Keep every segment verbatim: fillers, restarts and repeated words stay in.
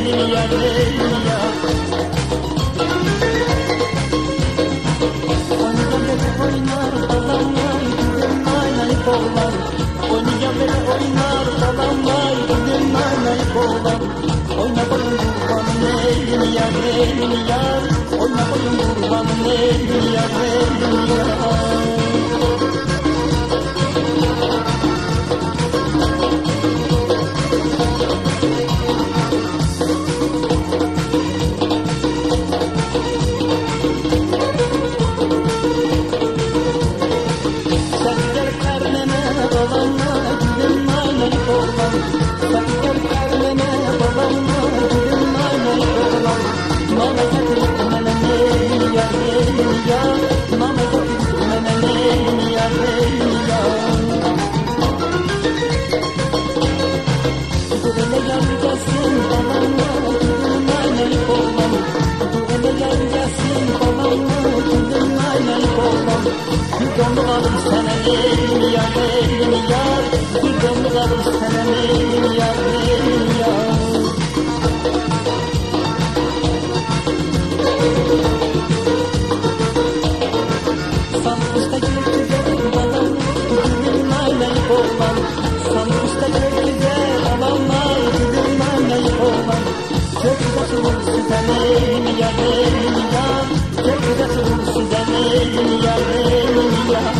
leylim yar leylim yar. Oynayan beri oynar balamay gülüm nay nay koğlan. Oynayan beri oynar balamay gülüm nay nay koğlan. Oyna koyun kurbanım leylim yar leylim yar. Oyna koyun kurbanım leylim yar leylim yar. Gönlüm alır sana leylim yar leylim yar. Gönlüm alır sana leylim yar leylim yar. Sanmışta gök güzel balam gülüm nay nay koğlan. Sanmışta gök güzel balamay gülüm nay nay koğlan. Çok güzel olur size leylim yar leylim yar. Çok güzel olur size leylim yar leylim yar.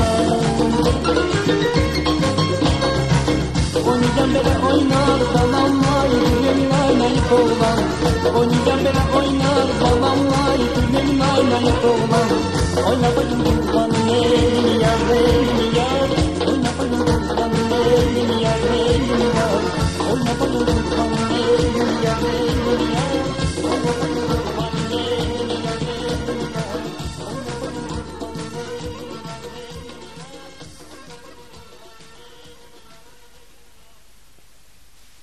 Oynayan beri oynar balamay gülüm nay nay koğlan. Oynayan beri oynar balamay gülüm nay nay koğlan. Oyna koyun kurbanım leylim yar leylim yar. Oyna koyun kurbanım leylim yar leylim yar. Oyna koyun kurbanım leylim yar leylim yar.